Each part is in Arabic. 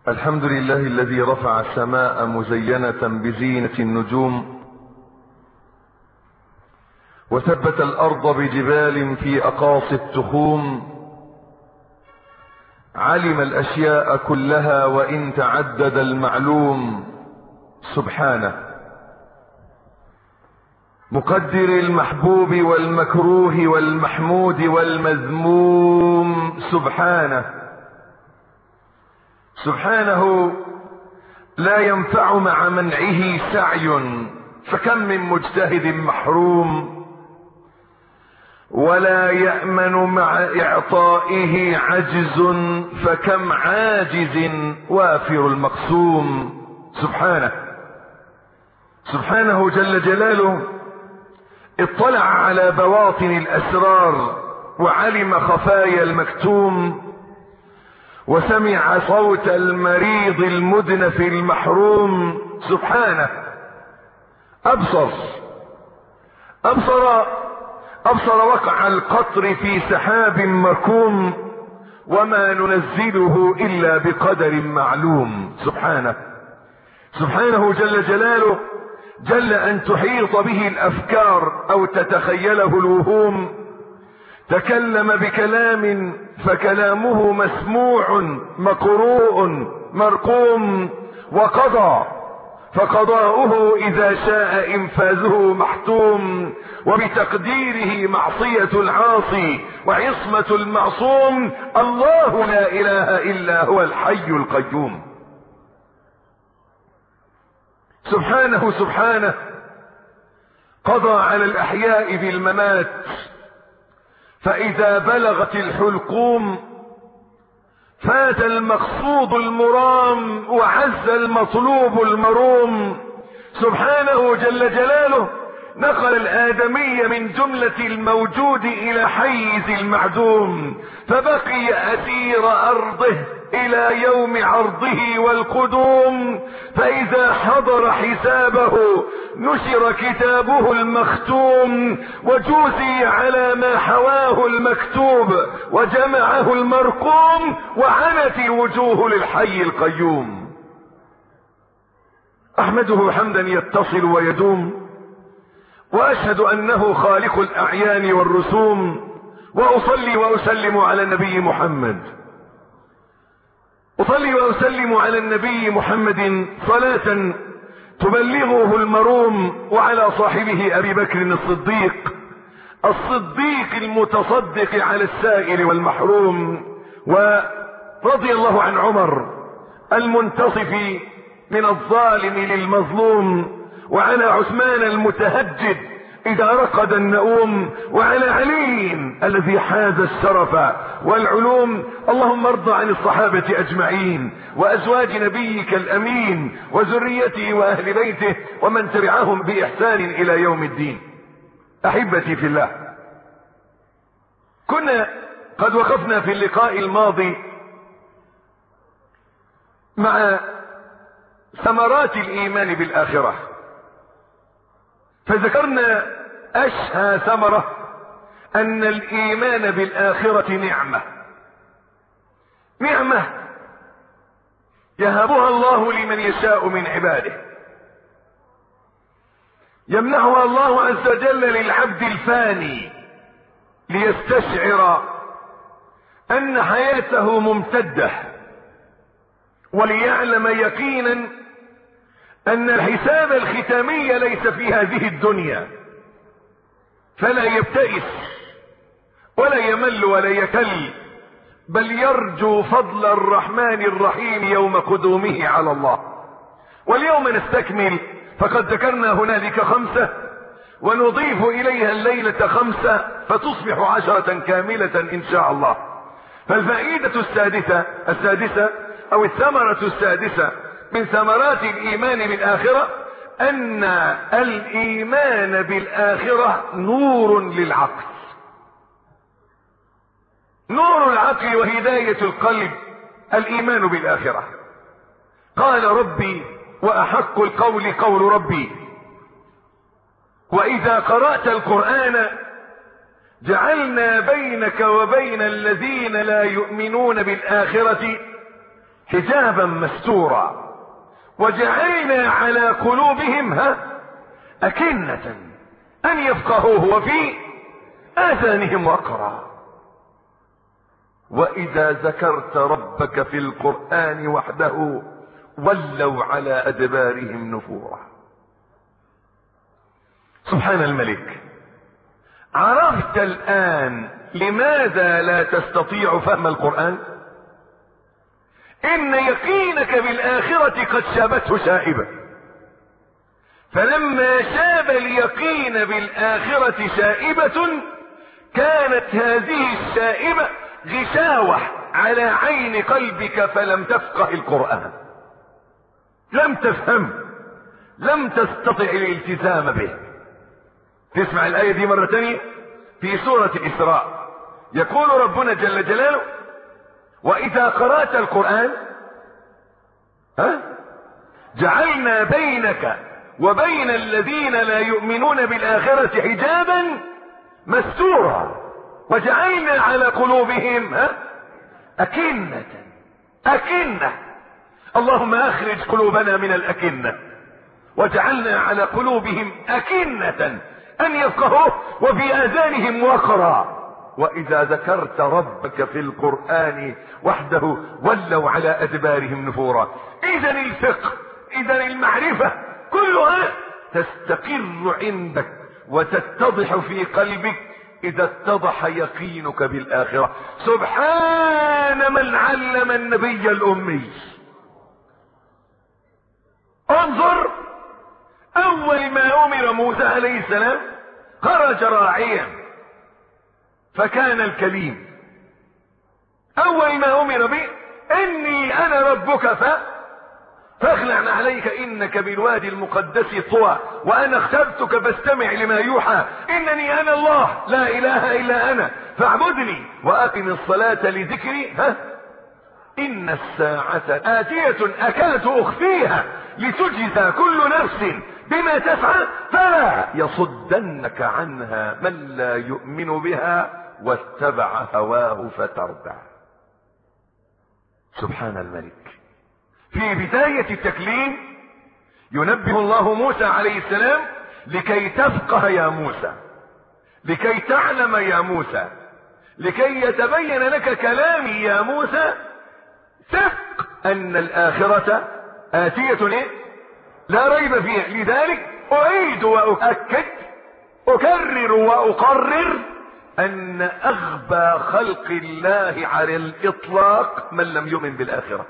الحمد لله الذي رفع السماء مزينة بزينة النجوم، وثبت الأرض بجبال في أقاصي التخوم، علم الأشياء كلها وإن تعدد المعلوم سبحانه، مقدر المحبوب والمكروه والمحمود والمذموم سبحانه. سبحانه لا ينفع مع منعه سعي، فكم من مجتهد محروم، ولا يأمن مع إعطائه عجز، فكم عاجز وافر المقسوم سبحانه. سبحانه جل جلاله اطلع على بواطن الأسرار، وعلم خفايا المكتوم، وسمع صوت المريض المدنف المحروم سبحانه. أبصر وقع القطر في سحاب مركوم، وما ننزله إلا بقدر معلوم سبحانه. سبحانه جل جلاله جل أن تحيط به الأفكار أو تتخيله الوهوم. تكلم بكلام فكلامه مسموع مقروء مرقوم، وقضى فقضاؤه إذا شاء إنفاذه محتوم، وبتقديره معصية العاصي وعصمة المعصوم. الله لا إله إلا هو الحي القيوم. سبحانه قضى على الأحياء بالممات، فإذا بلغت الحلقوم فات المقصود المرام، وعز المطلوب المروم. سبحانه جل جلاله نقل الآدمي من جملة الموجود إلى حيز المعدوم، فبقي أسير أرضه إلى يوم عرضه والقدوم. فإذا حضر حسابه نشر كتابه المختوم، وجوزي على ما حواه المكتوب، وجمعه المرقوم، وعنت الوجوه للحي القيوم. أحمده حمدا يتصل ويدوم، وأشهد أنه خالق الأعيان والرسوم، وأصلي وأسلم على النبي محمد. أصلي وأسلم على النبي محمد صلاة تبلغه المروم، وعلى صاحبه أبي بكر الصديق المتصدق على السائل والمحروم، ورضي الله عن عمر المنتصف من الظالم للمظلوم، وعلى عثمان المتهجد إذا رقد النؤوم، وعلى علي الذي حاز الشرف والعلوم. اللهم ارض عن الصحابة أجمعين، وأزواج نبيك الأمين، وذريته وأهل بيته، ومن تبعهم بإحسان إلى يوم الدين. أحبتي في الله، كنا قد وقفنا في اللقاء الماضي مع ثمرات الإيمان بالآخرة، فذكرنا أشهى ثمرة أن الإيمان بالآخرة نعمة يهبها الله لمن يشاء من عباده، يمنحها الله عز وجل للعبد الفاني ليستشعر أن حياته ممتدة، وليعلم يقينا أن الحساب الختامي ليس في هذه الدنيا، فلا يبتئس ولا يمل ولا يكل، بل يرجو فضل الرحمن الرحيم يوم قدومه على الله. واليوم نستكمل، فقد ذكرنا هنالك 5 ونضيف إليها الليلة 5 فتصبح 10 كاملة إن شاء الله. فالفائدة السادسة أو الثمرة السادسة من ثمرات الإيمان بالآخرة أن الإيمان بالآخرة نور للعقل، نور العقل وهداية القلب، الإيمان بالآخرة. قال ربي وأحق القول قول ربي، وإذا قرأت القرآن جعلنا بينك وبين الذين لا يؤمنون بالآخرة حجابا مستورا، وجعلنا على قلوبهم أكنة أن يفقهوه وفي آذانهم وقرا. وإذا ذكرت ربك في القرآن وحده ولوا على أدبارهم نفورا. سبحان الملك. عرفت الآن لماذا لا تستطيع فهم القرآن؟ إن يقينك بالآخرة قد شابته شائبة، فلما شاب اليقين بالآخرة شائبة كانت هذه الشائبة غشاوة على عين قلبك، فلم تفقه القرآن، لم تفهم، لم تستطع الالتزام به. تسمع الآية دي مرة تانية في سورة الإسراء، يقول ربنا جل جلاله: وإذا قرأت القرآن جعلنا بينك وبين الذين لا يؤمنون بالآخرة حجابا مستورا وجعلنا على قلوبهم أكنة. اللهم أخرج قلوبنا من الأكنة، وجعلنا على قلوبهم أكنة أن يفقهوه وفي آذانهم وقرا. وإذا ذكرت ربك في القرآن وحده ولوا على أدبارهم نفورا. إذا الفقه، إذا المعرفة كلها تستقر عندك وتتضح في قلبك إذا اتضح يقينك بالآخرة. سبحان من علم النبي الأمي. انظر، أول ما أمر موسى عليه السلام خرج راعيا فكان الكليم. أول ما أمر به: إني أنا ربك فاخلع عليك إنك بالوادي المقدس طوى وأنا اخترتك فاستمع لما يوحى إنني أنا الله لا إله إلا أنا فاعبدني وأقم الصلاة لذكري. إن الساعة آتية أكاد أخفيها لتجزى كل نفس بما تسعى فلا يصدنك عنها من لا يؤمن بها واتبع هواه فتردى. سبحان الملك. في بداية التكليم ينبه الله موسى عليه السلام: لكي تفقه يا موسى، لكي تعلم يا موسى، لكي يتبين لك كلامي يا موسى، ثق أن الآخرة آتية لا ريب فيها. لذلك أعيد وأؤكد، أكرر وأقرر أن أغبى خلق الله على الإطلاق من لم يؤمن بالآخرة،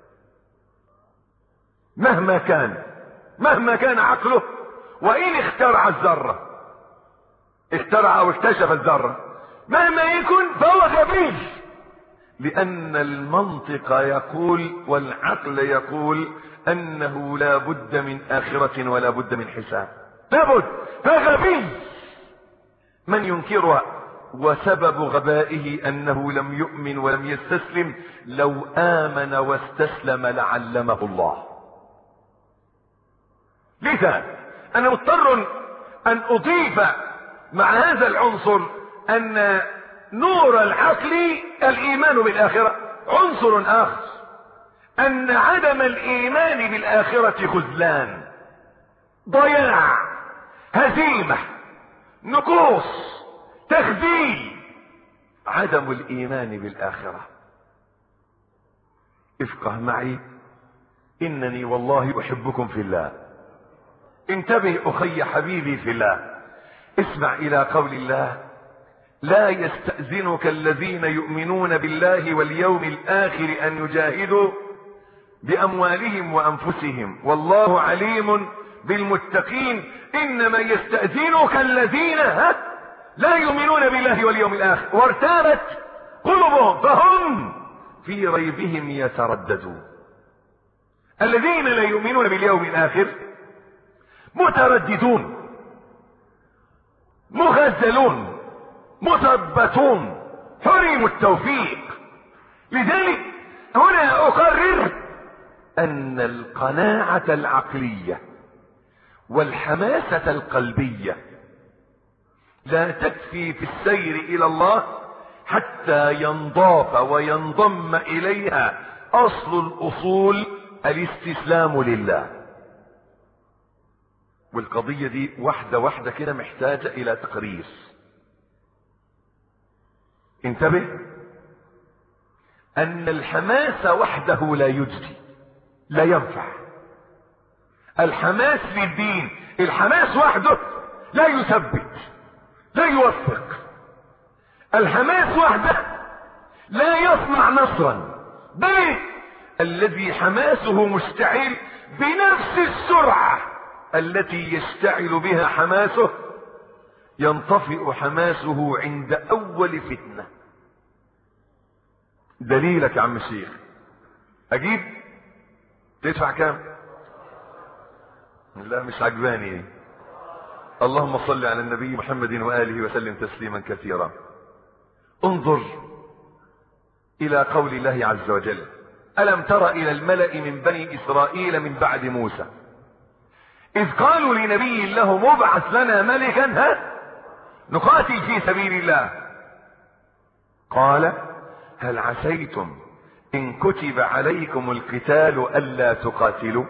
مهما كان عقله، وإن اخترع الذرة، اخترع أو اكتشف الذرة، مهما يكن فهو غبي، لأن المنطق يقول والعقل يقول أنه لا بد من آخرة ولا بد من حساب، لابد، فغبي من ينكرها. وسبب غبائه أنه لم يؤمن ولم يستسلم. لو آمن واستسلم لعلمه الله. لذا أنا مضطر أن أضيف مع هذا العنصر أن نور العقل الإيمان بالآخرة. عنصر آخر أن عدم الإيمان بالآخرة خذلان، ضياع، هزيمة، نقوص، تخذيل. عدم الإيمان بالآخرة. افقه معي، إنني والله أحبكم في الله. انتبه أخي حبيبي في الله. اسمع إلى قول الله: لا يستأذنك الذين يؤمنون بالله واليوم الآخر أن يجاهدوا بأموالهم وأنفسهم والله عليم بالمتقين. إنما يستأذنك الذين لا يؤمنون بالله واليوم الآخر وارتابت قلوبهم فهم في ريبهم يترددون. الذين لا يؤمنون باليوم الآخر مترددون، مخزلون، مثبتون، حرموا التوفيق. لذلك هنا أقرر أن القناعة العقلية والحماسة القلبية لا تكفي في السير إلى الله حتى ينضاف وينضم إليها اصل الاصول الاستسلام لله. والقضية دي واحدة واحدة كده محتاجة الى تقرير. انتبه ان الحماس وحده لا يجزي، لا ينفع. الحماس للدين، الحماس وحده لا يثبت، لا يوفق. الحماس وحده لا يصنع نصرا، بل الذي حماسه مشتعل بنفس السرعة التي يشتعل بها حماسه ينطفئ حماسه عند اول فتنة. دليلك يا عم الشيخ، اجيب تدفع كام؟ لا مش عجباني. اللهم صل على النبي محمد وآله وسلم تسليما كثيرا. انظر الى قول الله عز وجل: ألم تر إلى الملأ من بني إسرائيل من بعد موسى إذ قالوا لنبي له مبعث لنا ملكا نقاتل في سبيل الله قال هل عسيتم إن كتب عليكم القتال ألا تقاتلوا؟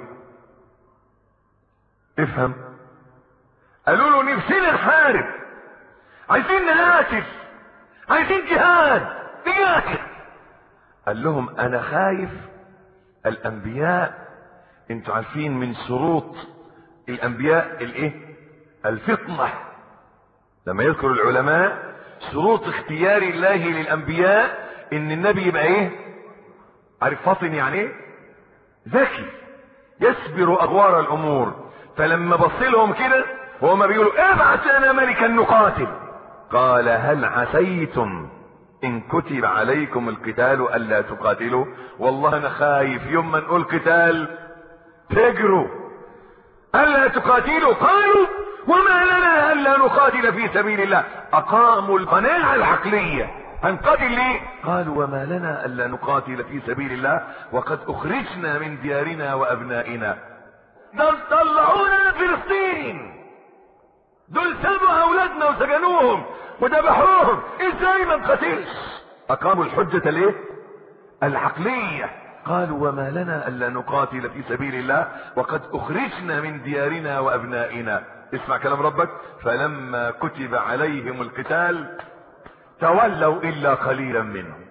افهم. قالوا له نفسنا نحارب، عايزين نقاتل، عايزين جهاد نقاتل. قال لهم انا خايف الانبياء، انتوا عارفين من شروط الانبياء الايه؟ الفطنة. لما يذكر العلماء شروط اختيار الله للانبياء ان النبي يبقى ايه؟ عارف فاطن يعني ايه؟ ذكي يسبر اغوار الامور. فلما بص لهم كده وهم بيقولوا ابعث لنا ملكا نقاتل، قال هل عسيتم ان كتب عليكم القتال الا تقاتلوا؟ والله انا خايف يوم ما نقول قتال تجروا الا تقاتلوا. قالوا وما لنا الا نقاتل في سبيل الله. اقاموا القناعة العقلية، هنقاتل ليه؟ قالوا وما لنا الا نقاتل في سبيل الله وقد اخرجنا من ديارنا وابنائنا. دول طلعونا فلسطين، دول سابوا اولادنا وسجنوهم وذبحوهم، ازاي ما نقاتلش؟ اقاموا الحجة ليه؟ العقلية. قالوا وما لنا الا نقاتل في سبيل الله وقد اخرجنا من ديارنا وابنائنا. اسمع كلام ربك: فلما كتب عليهم القتال تولوا الا قليلا منهم.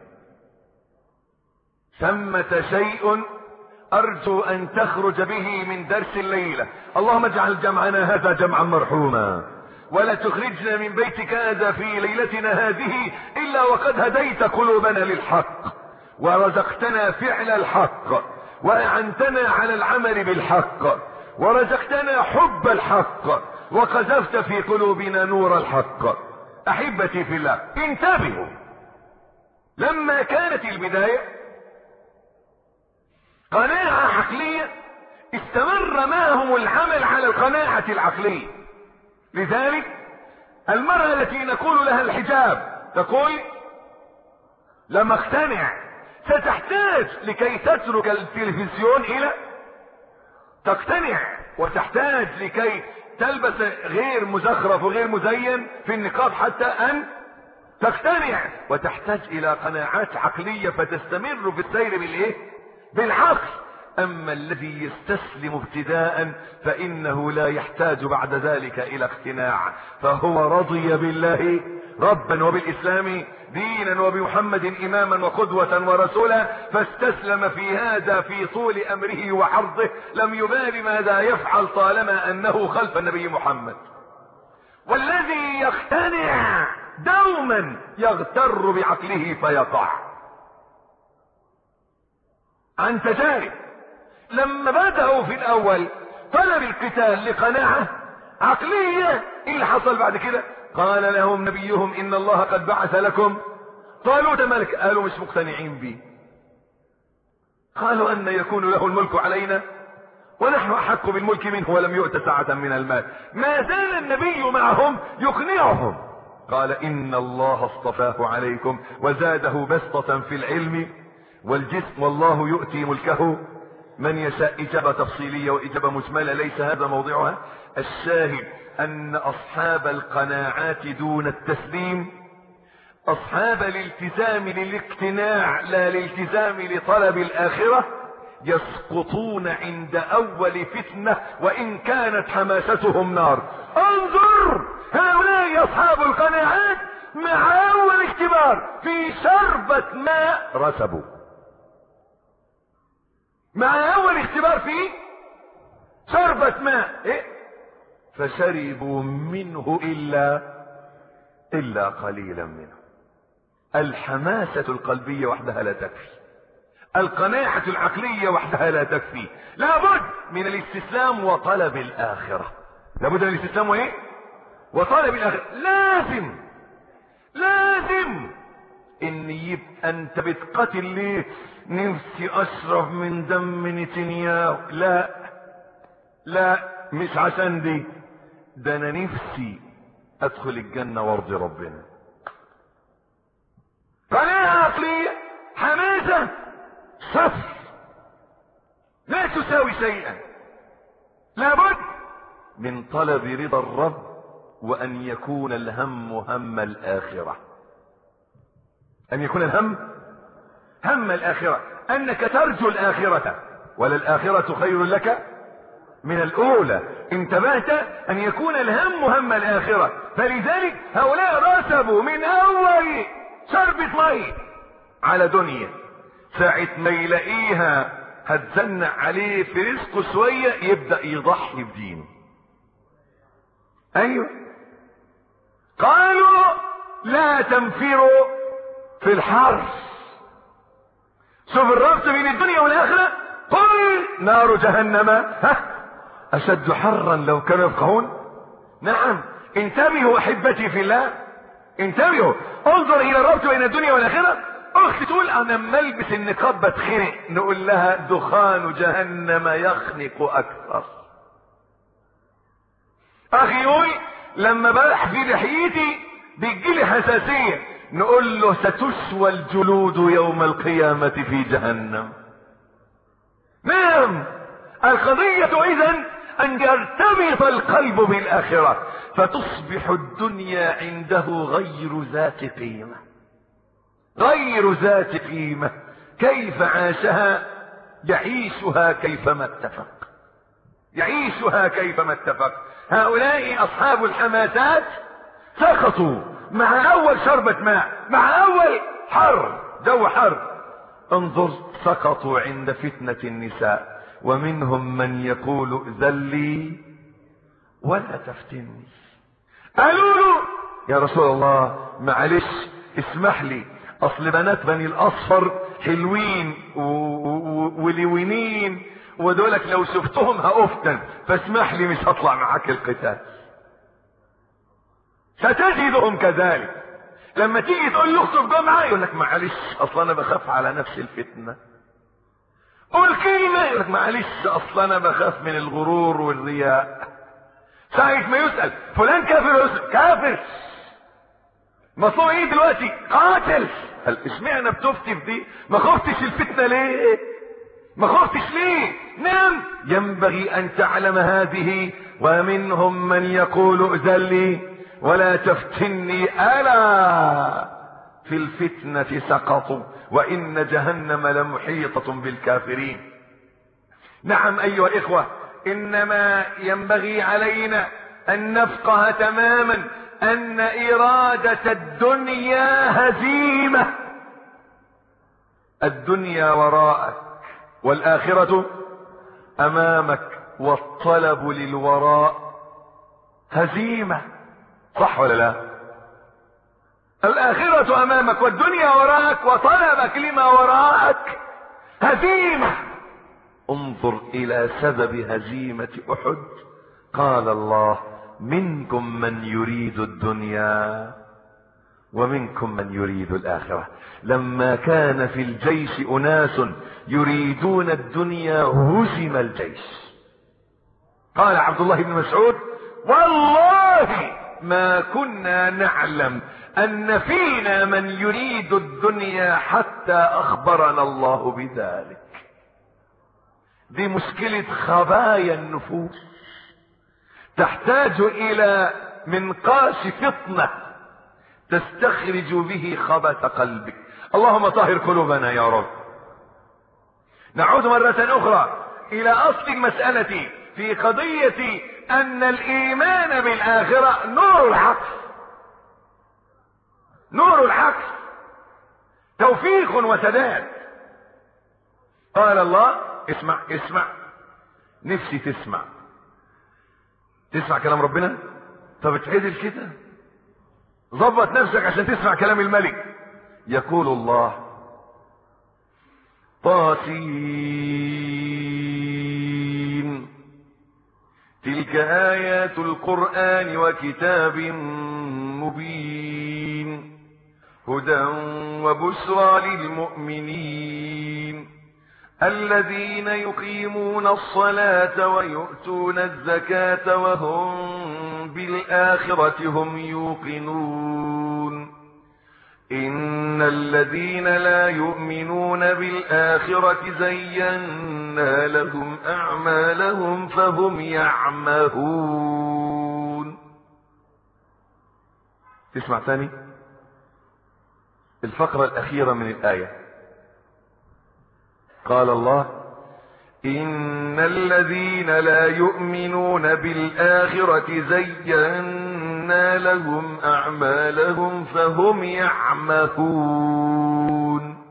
ثمة شيء ارجو ان تخرج به من درس الليلة. اللهم اجعل جمعنا هذا جمعا مرحوما ولا تخرجنا من بيتك هذا في ليلتنا هذه الا وقد هديت قلوبنا للحق ورزقتنا فعل الحق واعنتنا على العمل بالحق ورزقتنا حب الحق وقذفت في قلوبنا نور الحق. احبتي في الله، انتبهوا. لما كانت البداية قناعة عقلية استمر معهم العمل على القناعة العقلية. لذلك المرأة التي نقول لها الحجاب تقول لما اقتنع ستحتاج لكي تترك التلفزيون الى تقتنع، وتحتاج لكي تلبس غير مزخرف وغير مزين في النقاب حتى ان تقتنع، وتحتاج الى قناعات عقلية فتستمر في السير بالايه؟ بالعقل. اما الذي يستسلم ابتداء فانه لا يحتاج بعد ذلك الى اقتناع، فهو رضي بالله ربا وبالاسلام دينا وبمحمد اماما وقدوة ورسولا، فاستسلم في هذا في طول امره وعرضه، لم يبال ماذا يفعل طالما انه خلف النبي محمد. والذي يقتنع دوما يغتر بعقله فيقع. عن تجارب لما بدأوا في الاول طلب القتال لقناعة عقلية، ايه اللي حصل بعد كده؟ قال لهم نبيهم ان الله قد بعث لكم طالوت ملك. قالوا مش مقتنعين به. قالوا ان يكون له الملك علينا ونحن احق بالملك منه ولم يؤت سعة من المال. ما زال النبي معهم يقنعهم. قال ان الله اصطفاه عليكم وزاده بسطة في العلم والجسم والله يؤتي ملكه من يشاء. اجابة تفصيلية واجابة مجملة ليس هذا موضعها. الشاهد ان اصحاب القناعات دون التسليم اصحاب الالتزام للاقتناع لا الالتزام لطلب الاخرة يسقطون عند اول فتنة وان كانت حماستهم نار. انظر هؤلاء اصحاب القناعات مع اول اختبار في شربة ماء رسبوا، مع اول اختبار في شربة ماء فشربوا منه الا قليلا منه. الحماسة القلبية وحدها لا تكفي، القناعة العقلية وحدها لا تكفي، لابد من الاستسلام وطلب الآخرة. لابد من الاستسلام وطلب الآخرة. لازم ان يبقى انت بتقاتل ليه نفسي اشرب من دم نتنياهو. لا مش عشان دي، ده انا نفسي ادخل الجنة وارضي ربنا. قناعة عقلية، حماسة صفر لا تساوي شيئا. لابد من طلب رضا الرب وان يكون الهم هم الآخرة، ان يكون الهم هم الآخرة، انك ترجو الآخرة وللآخرة خير لك من الأولى. انتبهت؟ ان يكون الهم هم الآخرة. فلذلك هؤلاء رسبوا من اول شربة مي على دنيا، ساعة ما يلاقيها هتزنق عليه في رزقه شوية يبدأ يضحي بدينه. ايوه قالوا لا تنفروا في الحر. شوف الربط بين الدنيا والآخرة. قل نار جهنم اشد حرا لو كانوا يفقهون. نعم انتبهوا احبتي في الله، انتبهوا. انظر الى الربط بين الدنيا والآخرة. اخت تقول انا لما البس النقاب بتخنق، نقول لها دخان جهنم يخنق اكثر. اخي يقول لما بلح في لحيتي بيجيلي حساسية، نقول له ستشوى الجلود يوم القيامة في جهنم. نعم القضية اذن ان يرتبط القلب بالاخرة فتصبح الدنيا عنده غير ذات قيمة، غير ذات قيمة. كيف عاشها يعيشها كيفما اتفق، يعيشها كيفما اتفق. هؤلاء اصحاب الحماسات سقطوا مع اول شربة ماء، مع اول حر، جو حر. انظر سقطوا عند فتنة النساء، ومنهم من يقول ائذن لي ولا تفتني. قالوا له يا رسول الله معلش اسمح لي، اصل بنات بني الاصفر حلوين ولوينين ودولك لو شفتهم هافتن، فاسمح لي مش هطلع معاك القتال. ستجدهم كذلك. لما تيجي تقول له اخطب جمعة يقول لك معلش اصل انا بخاف على نفس الفتنة. قول كلمة يقول لك معلش اصل انا بخاف من الغرور والرياء. ساعة ما يسأل فلان كافر يسأل كافر، مطلوب ايه دلوقتي؟ قاتل. هل اشمعنى بتفتي في دي؟ ما خفتش الفتنة ليه؟ ما خفتش ليه؟ نعم ينبغي ان تعلم هذه. ومنهم من يقول ائذن لي ولا تفتني ألا في الفتنة سقطوا وإن جهنم لمحيطة بالكافرين. نعم أيها الإخوة، إنما ينبغي علينا أن نفقه تماما أن إرادة الدنيا هزيمة. الدنيا وراءك والآخرة أمامك، والطلب للوراء هزيمة. صح ولا لا؟ الآخرة أمامك والدنيا وراءك وطلبك لما وراءك هزيمة. انظر إلى سبب هزيمة أحد. قال الله منكم من يريد الدنيا ومنكم من يريد الآخرة. لما كان في الجيش أناس يريدون الدنيا هزم الجيش. قال عبد الله بن مسعود والله ما كنا نعلم ان فينا من يريد الدنيا حتى اخبرنا الله بذلك. دي مشكلة خبايا النفوس تحتاج الى منقاش فطنة تستخرج به خبث قلبك. اللهم طهر قلوبنا يا رب. نعود مرة أخرى إلى أصل المسألة في قضية أن الإيمان بالآخرة نور العقل. نور العقل توفيق وسداد. قال الله اسمع نفسي تسمع كلام ربنا. طب اتعدل كده، ظبط نفسك عشان تسمع كلام الملك. يقول الله طاسين تلك آيات القرآن وكتاب مبين هدى وبشرى للمؤمنين الذين يقيمون الصلاة ويؤتون الزكاة وهم بالآخرة هم يوقنون إن الذين لا يؤمنون بالآخرة زينا لهم أعمالهم فهم يعمهون. تسمع ثاني الفقرة الأخيرة من الآية. قال الله إن الذين لا يؤمنون بالآخرة زينا لهم أعمالهم فهم يعمهون.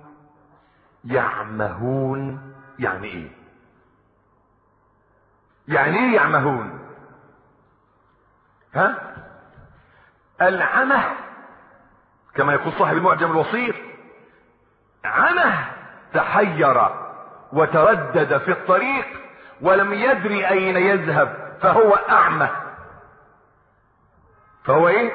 يعمهون يعني ايه؟ يعني ايه يعمهون؟ العمى كما يقول صاحب المعجم الوسيط، عمى تحير وتردد في الطريق ولم يدري أين يذهب فهو أعمى. فهو ايه؟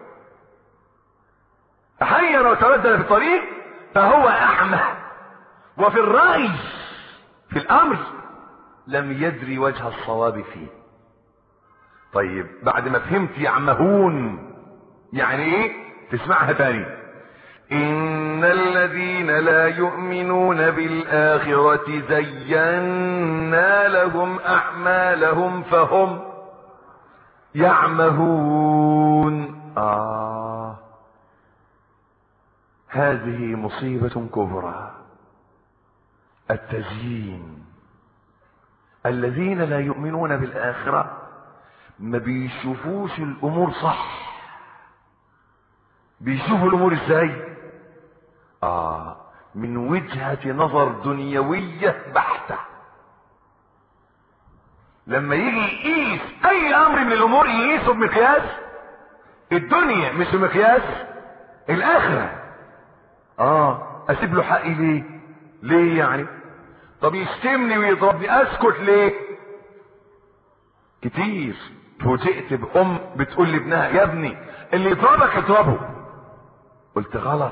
تحير وتردد في الطريق فهو أعمى. وفي الرأي في الأمر لم يدري وجه الصواب فيه. طيب بعد ما فهمت يعمهون يعني ايه تسمعها تاني. إن الذين لا يؤمنون بالآخرة زينا لهم أعمالهم فهم يعمهون. هذه مصيبة كبرى، التزيين. الذين لا يؤمنون بالآخرة ما بيشوفوش الأمور صح. بيشوفوا الأمور ازاي؟ من وجهة نظر دنيوية بحتة. لما يجي يقيس أي أمر من الأمور يقيسه بمقياس الدنيا مش بمقياس الآخرة. أسيب له حقي ليه؟ ليه يعني؟ طب يشتمني ويضربني أسكت ليه؟ كتير فوجئت بأم بتقول لابنها يا ابني اللي يضربك اضربه. قلت غلط.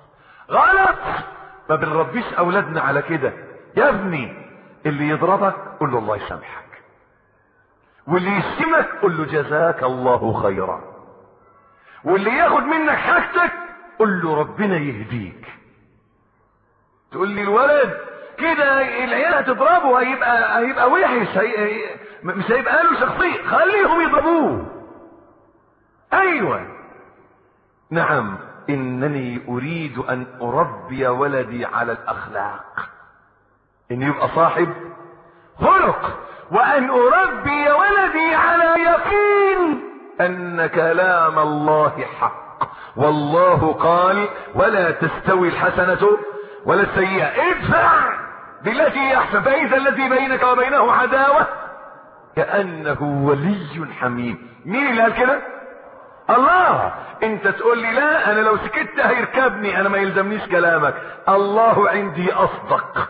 ما بنربيش اولادنا على كده. يا ابني اللي يضربك قل له الله يسامحك، واللي يشتمك قل له جزاك الله خيرا، واللي ياخد منك حاجتك قل له ربنا يهديك. تقول لي الولد كده العيال هتضربه هيبقى وحش، مش هيبقى له شخصية، خليهم يضربوه. ايوه نعم، انني اريد ان اربي ولدي على الاخلاق، ان يبقى صاحب خلق، وان اربي ولدي على يقين ان كلام الله حق. والله قال ولا تستوي الحسنة ولا السيئة، ادفع بالتي هي احسن فاذا الذي بينك وبينه عداوة كأنه ولي حميم. مين اللي قال كده؟ الله. انت تقول لي لا انا لو سكت هيركبني، انا ما يلزمنيش كلامك. الله عندي اصدق.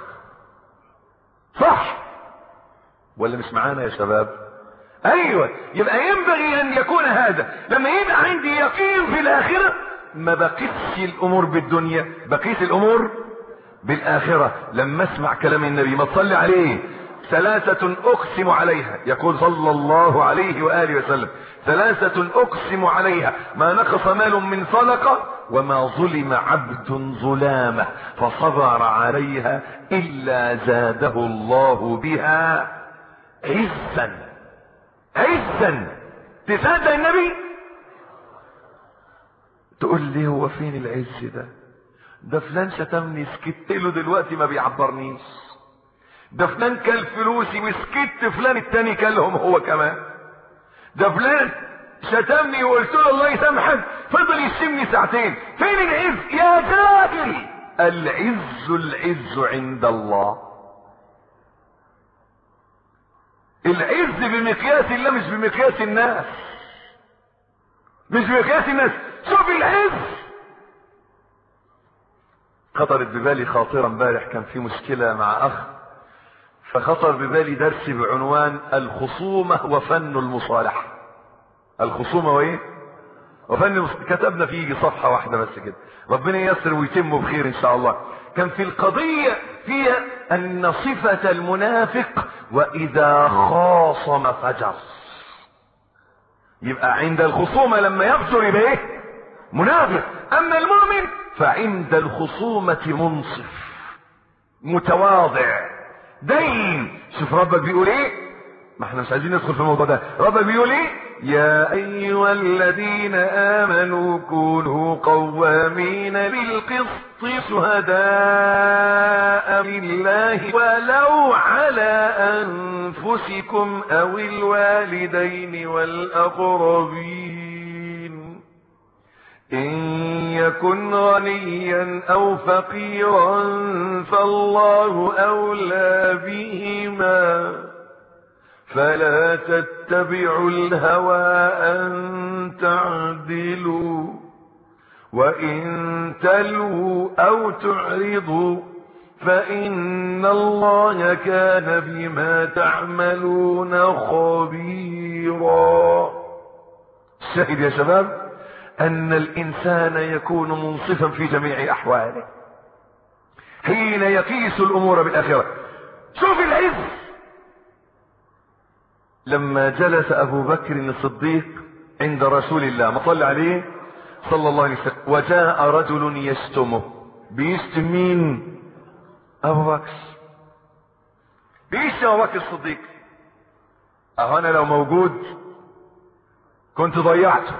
صح ولا مش معانا يا شباب؟ ايوه. يبقى ينبغي ان يكون هذا لما يبقى عندي يقين في الاخرة ما بقيسش الامور بالدنيا، بقيس الامور بالاخرة. لما اسمع كلام النبي ما تصلي عليه، ثلاثة اقسم عليها، يقول صلى الله عليه وآله وسلم ثلاثة اقسم عليها ما نقص مال من صدقة وما ظلم عبد ظلامة فصبر عليها إلا زاده الله بها عزا. عزا. تصدق النبي؟ تقول لي هو فين العز ده فلان شتمني سكت له دلوقتي ما بيعبرنيش، ده فلان كل فلوسي وسكت فلان التاني كلهم هو كمان، ده فلان شتمني وقلت له الله يسامحك فضل يشتمني ساعتين، فين العز يا جاهل؟ العز عند الله. العز بمقياس الله مش بمقياس الناس، مش بمقياس الناس. شوف العز. خطرت ببالي خاطرة امبارح، كان في مشكلة مع اخ، فخطر ببالي درس بعنوان الخصومة وفن المصالحة. الخصومة وايه؟ وفن كتبنا فيه صفحة واحدة بس كده، ربنا ييسر ويتم بخير ان شاء الله. كان في القضية فيها ان صفة المنافق واذا خاصم فجر، يبقى عند الخصومة لما يفجر يبقى ايه؟ منافق. اما المؤمن فعند الخصومة منصف متواضع دين. شوف ربك بيقول ايه، ما احنا مش عايزين ندخل في الموضوع ده. ربك بيقول ايه؟ يا ايها الذين امنوا كونوا قوامين بالقسط شهداء لله ولو على انفسكم او الوالدين والاقربين ان يكن غنيا او فقيرا فالله اولى بهما فلا تتبعوا الهوى ان تعدلوا وان تلووا او تعرضوا فان الله كان بما تعملون خبيرا. الشاهد يا شباب ان الانسان يكون منصفا في جميع احواله حين يقيس الامور بالاخره. شوف العز. لما جلس ابو بكر الصديق عند رسول الله ما صلى عليه صلى الله عليه وسلم وجاء رجل يشتمه، بيشتم مين؟ ابو بكر، بيشتم ابو بكر الصديق. اهو انا لو موجود كنت ضيعته.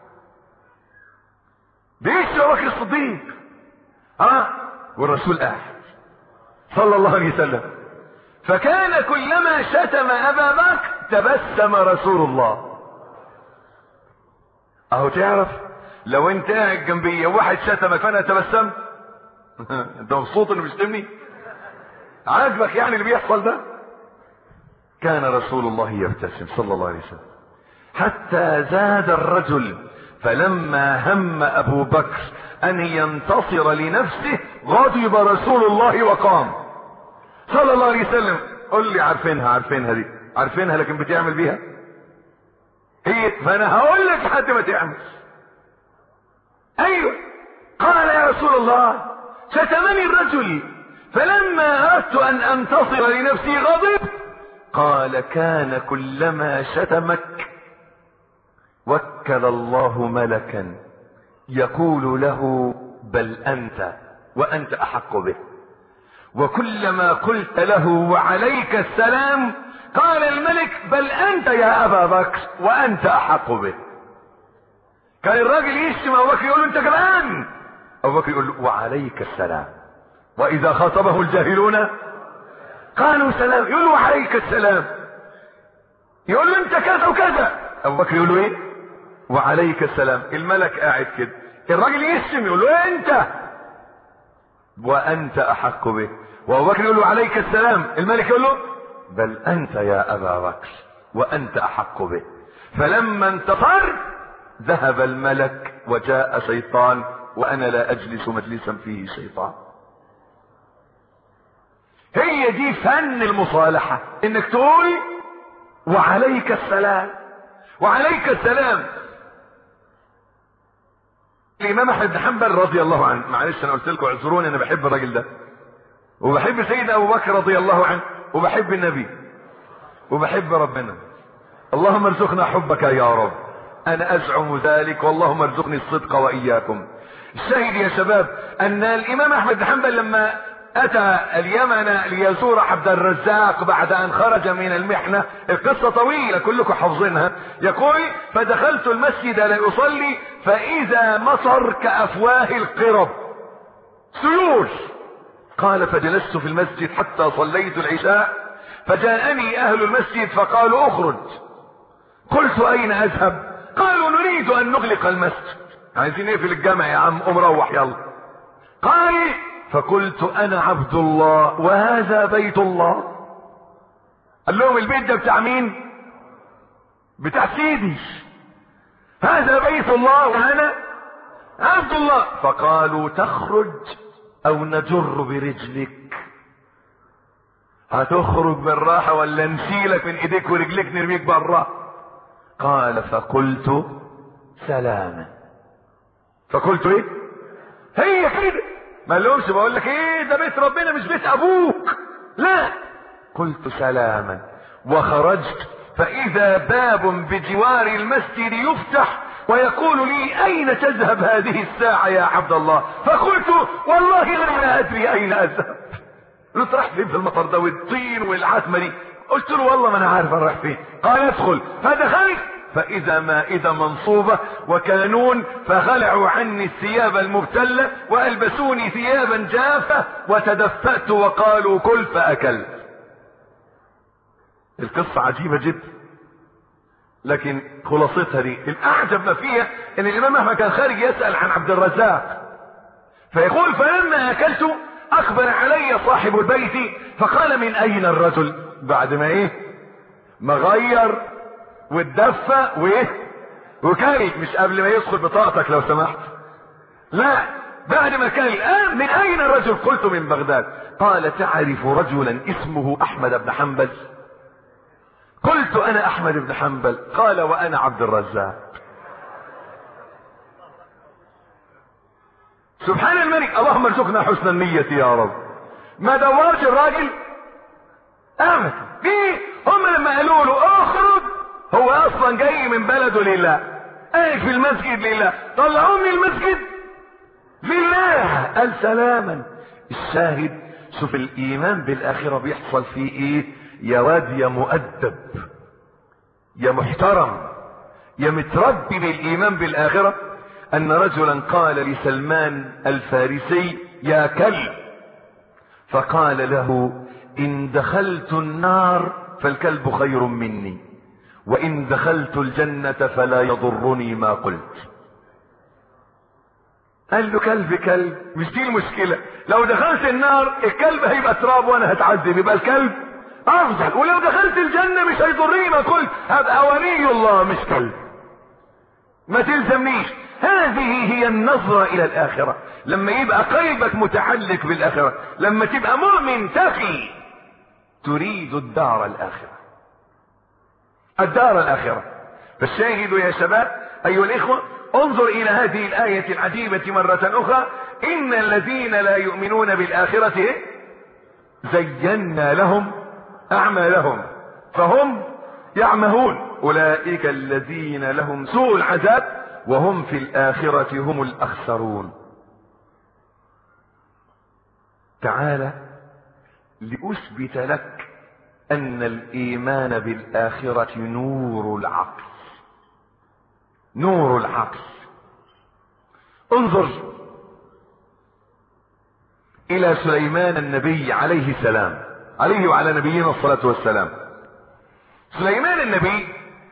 بيشتم ابو بكر الصديق والرسول قاعد صلى الله عليه وسلم، فكان كلما شتم ابا بكر تبسم رسول الله. اهو تعرف لو انت قاعد جنبي وواحد شتمك فانا تبسمت انت مبسوط انه بيشتمني؟ عاجبك يعني اللي بيحصل ده؟ كان رسول الله يبتسم صلى الله عليه وسلم حتى زاد الرجل، فلما هم ابو بكر ان ينتصر لنفسه غضب رسول الله وقام صلى الله عليه وسلم. قل لي عارفينها دي عارفينها لكن بتعمل بيها هي، فانا هقول لك لحد ما تعمل. ايوه قال يا رسول الله شتمني الرجل فلما اردت ان انتصر لنفسي غضب. قال كان كلما شتمك وكل الله ملكا يقول له بل انت وانت احق به، وكلما قلت له وعليك السلام قال الملك بل انت يا ابا بكر وانت احق به. كان الراجل يشتم ابو بكر يقول له انت كمان، ابو بكر يقول له وعليك السلام، واذا خاطبه الجاهلون قالوا سلام، يقول له وعليك السلام، يقول له انت كذا وكذا، ابو بكر يقول له ايه؟ وعليك السلام. الملك قاعد كده، الراجل يشتم يقول له انت وانت احق به، وابو بكر يقول له عليك السلام، الملك يقول له بل انت يا ابا بكر وانت احق به. فلما انتصر ذهب الملك وجاء شيطان، وانا لا اجلس مجلسا فيه شيطان. هي دي فن المصالحة، انك تقول وعليك السلام وعليك السلام. الامام احمد بن حنبل رضي الله عنه، معلش انا قلت لكم اعذروني انا بحب الراجل ده وبحب سيدنا ابو بكر رضي الله عنه وبحب النبي وبحب ربنا. اللهم ارزقنا حبك يا رب، انا ازعم ذلك واللهم ارزقني الصدق واياكم. الشاهد يا شباب ان الامام احمد بن حنبل لما اتى اليمن ليزور عبد الرزاق بعد ان خرج من المحنة. القصة طويلة كلكم حافظينها. يقول فدخلت المسجد لأصلي فاذا مطر كافواه القرب سيول. قال فجلست في المسجد حتى صليت العشاء فجاءني اهل المسجد فقالوا اخرج. قلت اين اذهب؟ قالوا نريد ان نغلق المسجد. عايزين نقفل الجامع يا عم، قوم روح يلا. قال فقلت انا عبد الله وهذا بيت الله. قال لهم البيت ده بتاع مين؟ بتاع سيدي. هذا بيت الله وانا عبد الله. فقالوا تخرج او نجر برجلك. هتخرج بالراحة ولا نشيلك من ايديك ورجلك نرميك برا؟ قال فقلت سلاما. فقلت ايه؟ هي كده. ما لهمش بقول لك ايه ده بيت ربنا مش بيت ابوك، لا. قلت سلاما وخرجت فاذا باب بجوار المسجد يفتح ويقول لي اين تذهب هذه الساعة يا عبد الله؟ فقلت والله لا ادري اين اذهب. قلت راح فين في المطر ده والطين والعتمة دي؟ قلت له والله ما انا عارف انا رايح فين. قال ادخل. فدخلت فاذا مائدة منصوبة وكانون فخلعوا عني الثياب المبتلة والبسوني ثيابا جافة وتدفأت وقالوا كل فاكلت. القصة عجيبة جدا لكن خلاصتها دي الاعجب ما فيها ان الامام احمد كان خارج يسأل عن عبد الرزاق فيقول فلما اكلت اخبر علي صاحب البيت فقال من اين الرجل؟ بعد ما ايه؟ ما غير واتدفى وايه وكاي، مش قبل ما يدخل بطاقتك لو سمحت، لا بعد ما كان. من اين الرجل؟ قلت من بغداد. قال تعرف رجلا اسمه احمد بن حنبل؟ قلت انا احمد بن حنبل. قال وانا عبد الرزاق. سبحان الملك. اللهم ارزقنا حسن النية يا رب. ما دورش الراجل ابدا. هم لما قالوا له اخرج هو اصلا جاي من بلده لله، قاعد في المسجد لله، طلعوه من المسجد لله. قال سلاما. الشاهد شوف الايمان بالاخرة بيحصل فيه ايه يا واد يا مؤدب يا محترم يا متربي بالايمان بالاخرة. ان رجلا قال لسلمان الفارسي يا كلب، فقال له ان دخلت النار فالكلب خير مني وان دخلت الجنة فلا يضرني ما قلت. قال له كلب كلب مش دي المشكلة، لو دخلت النار الكلب هيبقى تراب وانا هتعذب، يبقى الكلب افضل، ولو دخلت الجنة مش هيضرني ما قلت، هبقى ولي الله مش كلب، ما تلزمنيش. هذه هي النظرة الى الاخرة. لما يبقى قلبك متعلق بالاخرة، لما تبقى مؤمن تقي تريد الدار الاخرة، الدار الاخرة. فالشاهد يا شباب ايها الاخوة انظر الى هذه الاية العجيبة مرة اخرى. ان الذين لا يؤمنون بالاخرة زينا لهم اعمالهم فهم يعمهون اولئك الذين لهم سوء العذاب وهم في الاخرة هم الاخسرون. تعالى لأثبت لك ان الايمان بالاخرة نور العقل، نور العقل. انظر الى سليمان النبي عليه السلام، عليه وعلى نبينا الصلاة والسلام. سليمان النبي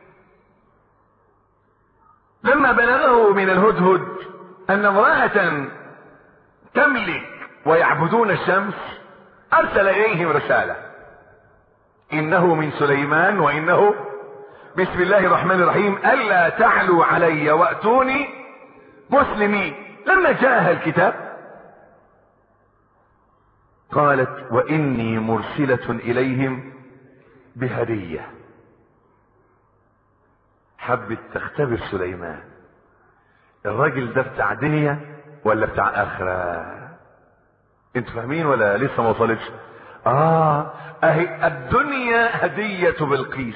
لما بلغه من الهدهد ان امرأة تملك ويعبدون الشمس ارسل اليهم رسالة انه من سليمان وانه بسم الله الرحمن الرحيم الا تعلوا علي واتوني مسلمين. لما جاءها الكتاب قالت واني مرسلة اليهم بهدية. حبت تختبر سليمان، الراجل ده بتاع دنيا ولا بتاع اخرة؟ انتوا فاهمين ولا لسه ما وصلتش؟ اهي الدنيا هدية بلقيس.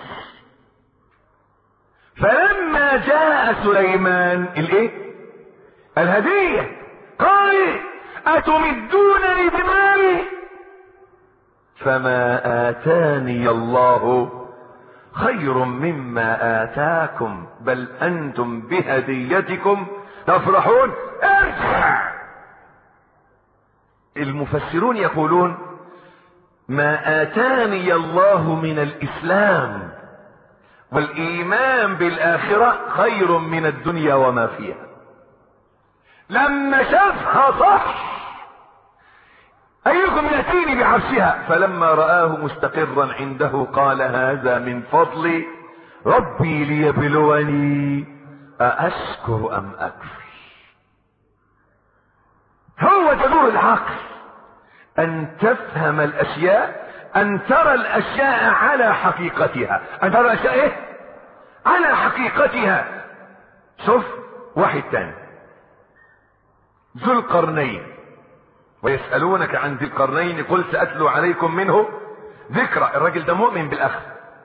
فلما جاء سليمان الايه؟ الهدية. قال اتمدونني بمال فما آتاني الله خير مما آتاكم بل أنتم بهديتكم تفرحون. ارجع. المفسرون يقولون ما آتاني الله من الإسلام والإيمان بالآخرة خير من الدنيا وما فيها. لما شافها صح، أيكم يأتيني بعرشها، فلما رآه مستقرا عنده قال هذا من فضل ربي ليبلوني أأشكر أم أكفر. هو جذور العقل أن تفهم الأشياء، أن ترى الأشياء على حقيقتها، أن ترى الأشياء إيه؟ على حقيقتها. شوف واحد تاني، ذو القرنين، ويسألونك عن ذي القرنين قل سأتلو عليكم منه ذكرى. الرجل ده مؤمن بالآخرة،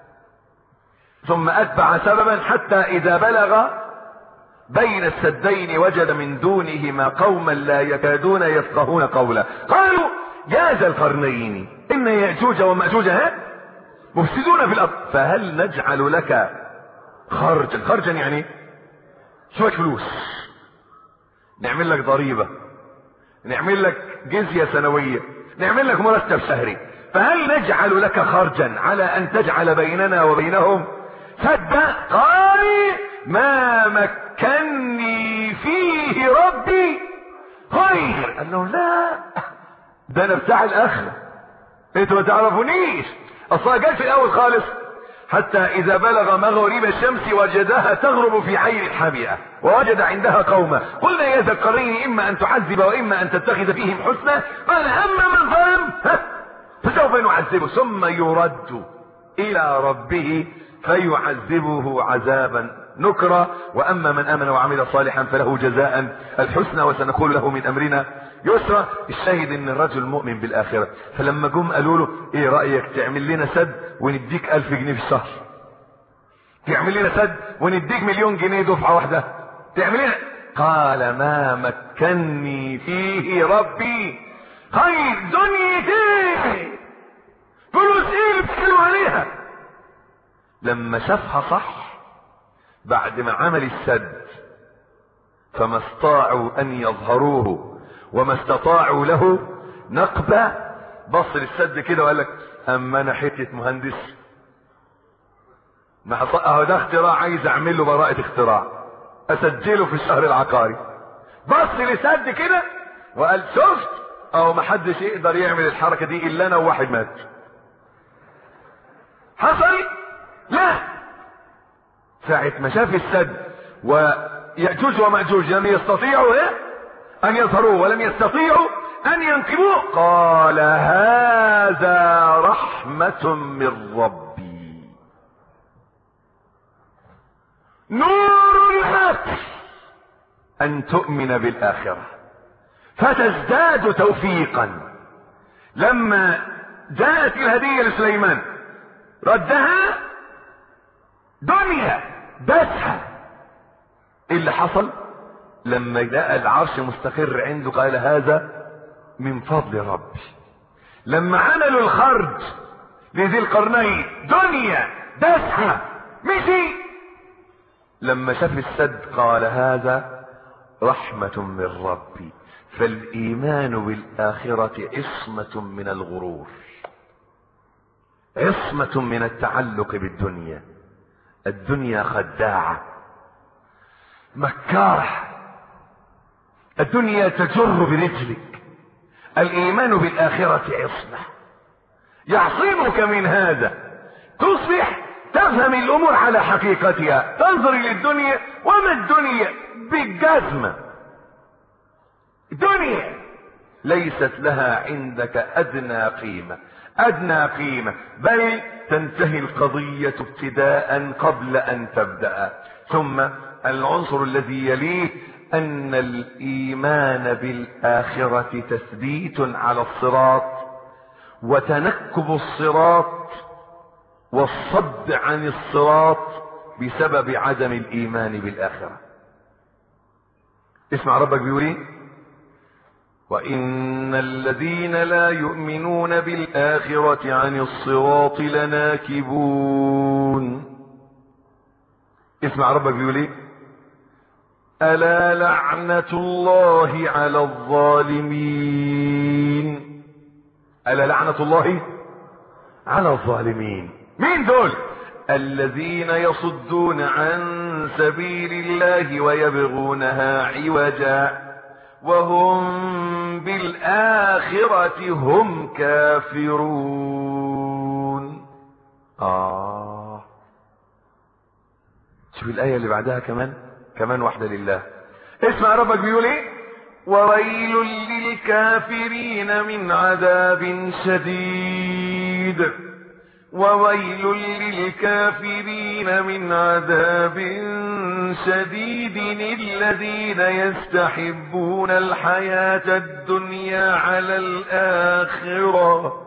ثم أتبع سببا حتى إذا بلغ بين السدين وجد من دونهما قوما لا يكادون يفقهون قولا قالوا يا ذا القرنين إن يأجوج ومأجوج مفسدون في الأرض فهل نجعل لك خرجا. خرجا يعني شوية فلوس، نعمل لك ضريبة، نعمل لك جزية سنوية، نعمل لك مرتب شهري، فهل نجعل لك خرجا على أن تجعل بيننا وبينهم سدا. قال ما مكني فيه ربي خير. قال له لا، ده انا بتاع الاخره، انتوا ما تعرفونيش. اصلا جاي في الاول خالص حتى اذا بلغ مغرب الشمس وجدها تغرب في عين حامئة ووجد عندها قوما قلنا يا ذا القرنين اما ان تعذب واما ان تتخذ فيهم حسنا قال اما من ظلم فسوف نعذبه ثم يرد الى ربه فيعذبه عذابا نكرا واما من امن وعمل صالحا فله جزاء الحسنى وسنقول له من امرنا يسرا. الشاهد ان الرجل مؤمن بالاخره، فلما جم قالوا له ايه رايك تعمل لنا سد ونديك 1000 جنيه في الشهر، تعمل لنا سد ونديك 1,000,000 جنيه دفعه واحده، تعمل لنا. قال ما مكني فيه ربي خير. دنيتي فلوس ايه اللي بتتكلموا عليها؟ لما شافها صح بعد ما عمل السد فما استطاعوا ان يظهروه وما استطاعوا له نقبة، بص للسد كده وقال لك اما انا حتة مهندس ما اهو ده اختراع عايز اعمل له براءة اختراع اسجله في الشهر العقاري. بص للسد كده وقال شفت اهو ما حدش يقدر يعمل الحركة دي الا انا وواحد مات. حصل؟ لا. ساعة ما شاف السد ويأجوج ومأجوج لم يستطيعوا ان يظهروه ولم يستطيعوا ان ينقبوه قال هذا رحمة من ربي نور لك ان تؤمن بالاخرة فتزداد توفيقا. لما جاءت الهدية لسليمان ردها دنيا دسها. ايه اللي حصل؟ لما لقى العرش مستقر عنده قال هذا من فضل ربي. لما عملوا الخرج لذي القرنين دنيا دسها مشي. لما شاف السد قال هذا رحمة من ربي. فالايمان بالاخرة عصمة من الغرور، عصمة من التعلق بالدنيا. الدنيا خداعة مكارة، الدنيا تجر برجلك. الايمان بالاخرة عصمة يعصمك من هذا، تصبح تفهم الامور على حقيقتها، تنظر للدنيا وما الدنيا بالجزمة. الدنيا ليست لها عندك ادنى قيمة، ادنى قيمة، بل تنتهي القضية ابتداء قبل ان تبدأ. ثم العنصر الذي يليه ان الايمان بالاخرة تثبيت على الصراط وتنكب الصراط والصد عن الصراط بسبب عدم الايمان بالاخرة. اسمع ربك بيقول ايه؟ وإن الذين لا يؤمنون بالآخرة عن الصراط لناكبون. اسمع ربك بيقول ايه؟ ألا لعنة الله على الظالمين. ألا لعنة الله على الظالمين. مين دول؟ الذين يصدون عن سبيل الله ويبغونها عوجا وهم بالآخرة هم كافرون. شوف الآية اللي بعدها كمان واحدة لله. اسمع ربك بيقول ايه؟ وويل للكافرين من عذاب شديد. وويل للكافرين من عذاب شديد الذين يستحبون الحياة الدنيا على الآخرة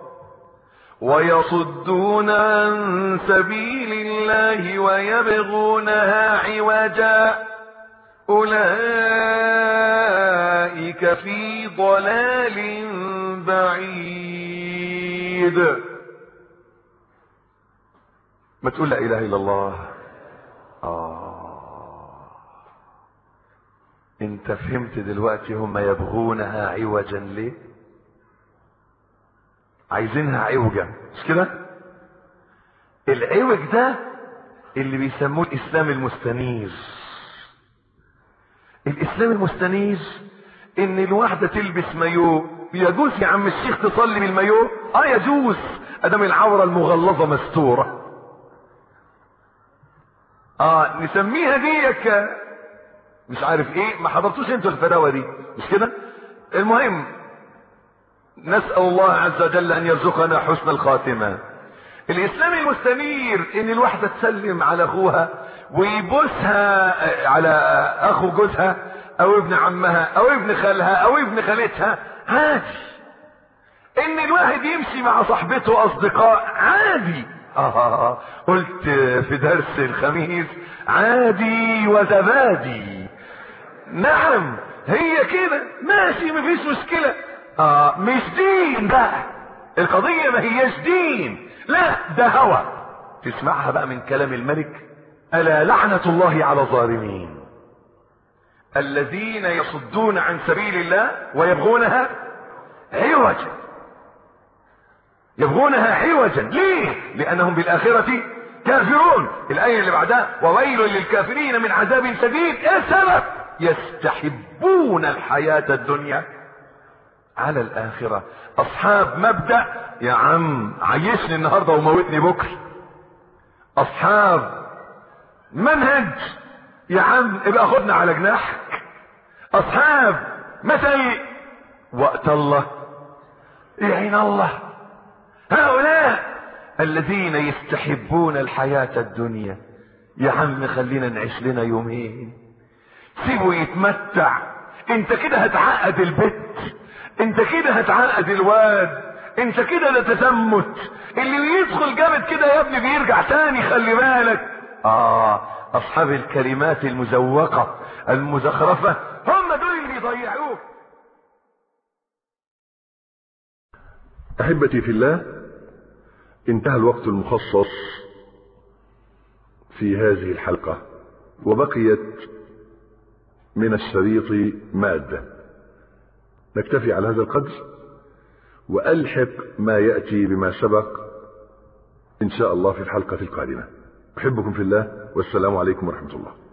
ويصدون عن سبيل الله ويبغونها عوجا أولئك في ضلال بعيد. ما تقول لا إله إلا الله. انت فهمت دلوقتي هم يبغونها عوجا ليه؟ عايزينها عوجا مش كده؟ العوج ده اللي بيسموه الإسلام المستنير. الإسلام المستنير ان الواحدة تلبس مايو. يجوز يا عم الشيخ تصلي بالمايو؟ يجوز ادام العورة المغلظة مستورة. نسميها ديك مش عارف ايه. ما حضرتوش انتوا الفتاوى دي مش كده؟ المهم نسأل الله عز وجل ان يرزقنا حسن الخاتمة. الاسلام المستنير ان الواحدة تسلم على اخوها ويبوسها على اخو جوزها او ابن عمها او ابن خالها او ابن خالتها عادي. ان الواحد يمشي مع صاحبته اصدقاء عادي. قلت في درس الخميس عادي وزبادي. نعم هي كده ماشي مفيش مشكلة. مش دين بقى القضية، ما هيش دين، لا ده هوى. تسمعها بقى من كلام الملك. ألا لعنة الله على الظالمين الذين يصدون عن سبيل الله ويبغونها عوجا. يبغونها عوجا ليه؟ لأنهم بالآخرة كافرون. الآية اللي بعدها وويل للكافرين من عذاب شديد. ايه السبب؟ يستحبون الحياة الدنيا على الآخرة. أصحاب مبدأ يا عم عيشني النهاردة وموتني بكرة. أصحاب منهج يا عم ابقى خدنا على جناحك. أصحاب مثل وقت الله يعين الله. هؤلاء الذين يستحبون الحياة الدنيا. يا عم خلينا نعيش لنا يومين سيبه يتمتع. انت كده هتعقد البيت، انت كده هتعقد الواد، انت كده ده تزمت. اللي يدخل جامد كده يا ابني بيرجع تاني خلي بالك. اصحاب الكلمات المزوقة المزخرفة هم دول اللي بيضيعوك. احبتي في الله، انتهى الوقت المخصص في هذه الحلقة وبقيت من الشريط مادة. نكتفي على هذا القدر وألحق ما يأتي بما سبق إن شاء الله في الحلقة القادمة. أحبكم في الله والسلام عليكم ورحمة الله.